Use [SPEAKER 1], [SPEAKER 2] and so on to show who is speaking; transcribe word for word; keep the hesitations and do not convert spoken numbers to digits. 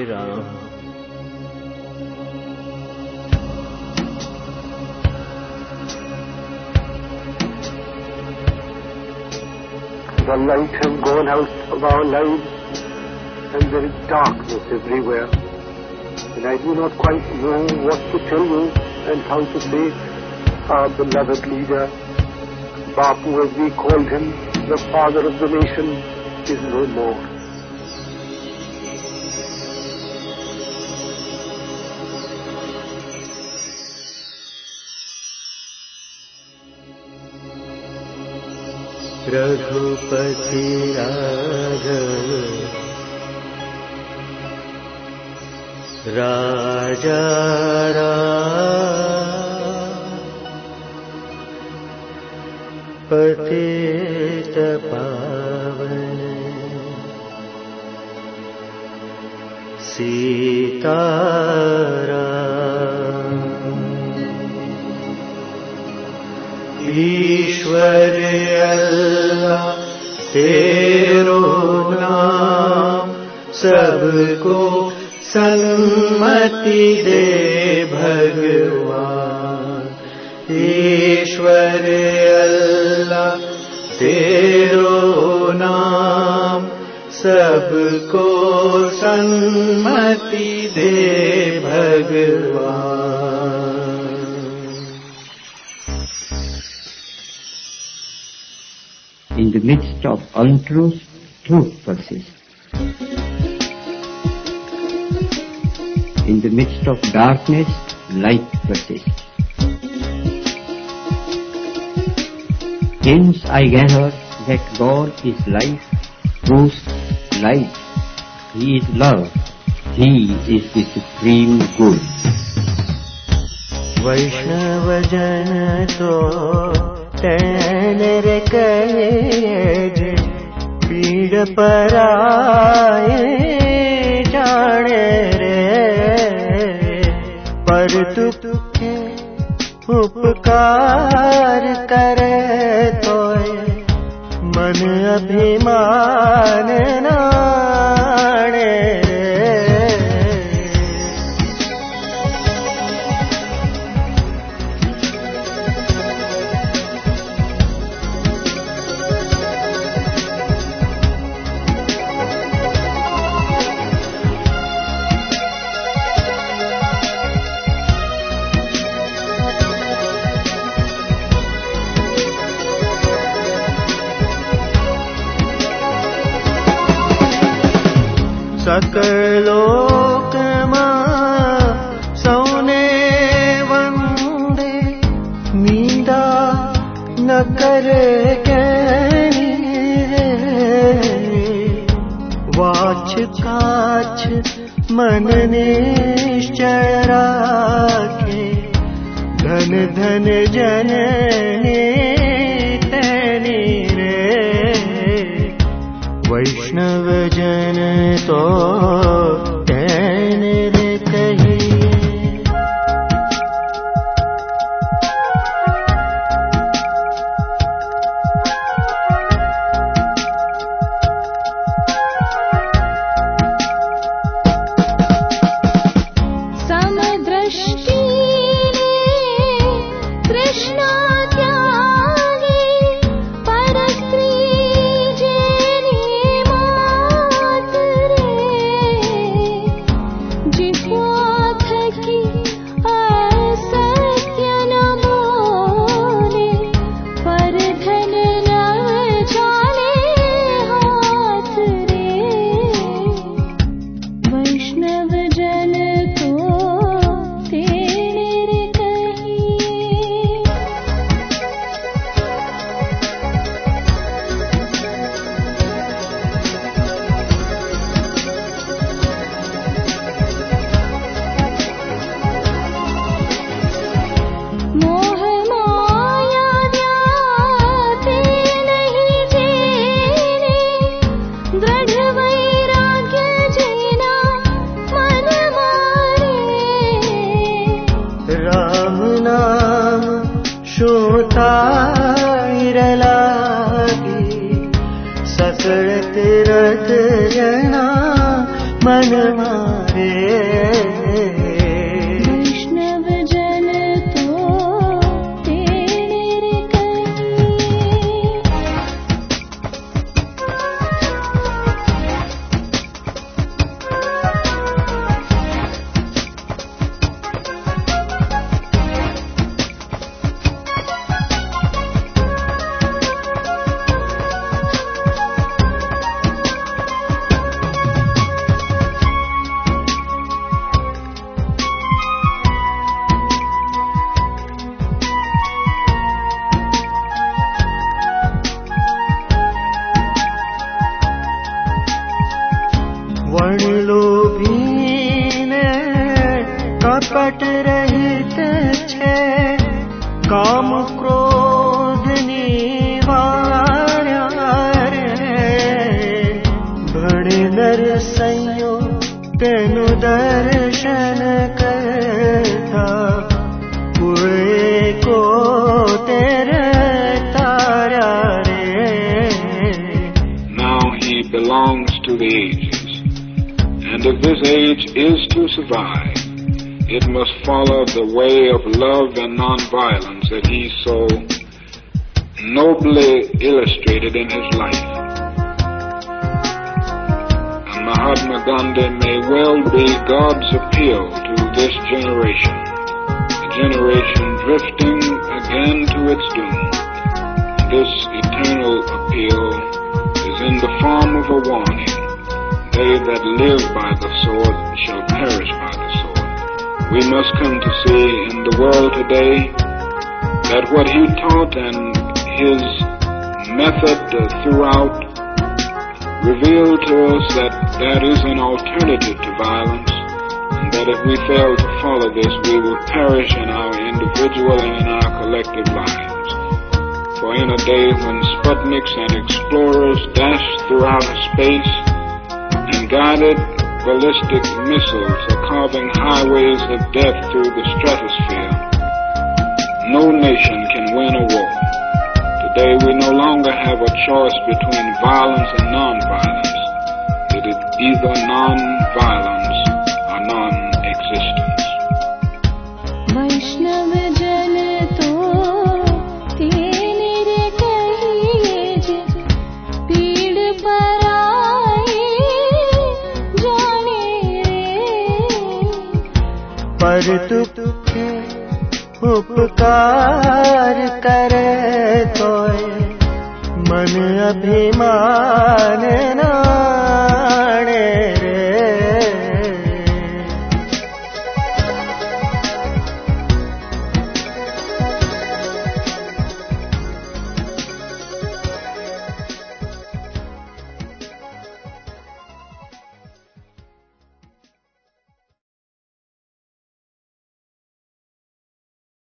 [SPEAKER 1] Ram.
[SPEAKER 2] The light has gone out of our lives, and there is darkness everywhere. And I do not quite know what to tell you and how to say our beloved leader, Bapu as we called him, the father of the nation, is no more.
[SPEAKER 1] Raghupati Raghav राजा राम, पतित पावन सीताराम। ईश्वर अल्लाह तेरो नाम, सबको सन्मति दे भगवान। ईश्वर अल्लाह तेरो नाम, सबको सन्मति दे भगवान।
[SPEAKER 3] In the midst of untruth, truth persists. In the midst of darkness, light persists. Hence I gather that God is life, truth, light. He is love. He is the supreme good.
[SPEAKER 1] वैष्णव जन तो तेनर कहे, पीड़ पराए जाने रे। पर दुख उपकार करे तो मन अभिमान नाणे रे। सकलोकमा सौने वंदे, मींदा न करे ज्ञानी रे। वाच काछ मन निश्चय राखे, धन धन जननी तैनी रे। वैष्णव जन तो तेनर कहिए।
[SPEAKER 4] समदृष्टि कृष्ण त्यागी, परस्त्री जेनी मात रे। जिह्वा थकी असत्य न बोले, पर धन न जाने हाथ रे। वैष्णव जन तो तेनर कहिए। मोह माया व्यापे नहीं जेने, दृढ़ वैराग्य जेना मन मारे।
[SPEAKER 1] राम नाम शोताइर लागी, सकल तीरथ जना मन मारे।
[SPEAKER 4] वैष्णव जन तो तेरे कहिए।
[SPEAKER 1] वणलोभीने कपट रहित छे, काम क्रोध निवार्या रे। भणे नर संयो तेनु दर्शन करता, पुळे को तेरे तार्या रे।
[SPEAKER 5] Now he belongs to the ages. And if this age is to survive, it must follow the way of love and non-violence that he so nobly illustrated in his life. And Mahatma Gandhi may well be God's appeal to this generation, a generation drifting again to its doom. This eternal appeal is in the form of a warning. They that live by the sword shall perish by the sword. We must come to see in the world today that what he taught and his method throughout revealed to us that there is an alternative to violence, and that if we fail to follow this, we will perish in our individual and in our collective lives. For in a day when Sputniks and explorers dash throughout space, and guided ballistic missiles are carving highways of death through the stratosphere, no nation can win a war. Today we no longer have a choice between violence and non-violence. It is either non-violence or non-existence.
[SPEAKER 4] वैष्णव जन तो तेरे कहिए, पीड़ पराई जाने रे।
[SPEAKER 1] पर तुके उपकार करे तोय, मन अभिमान नाणे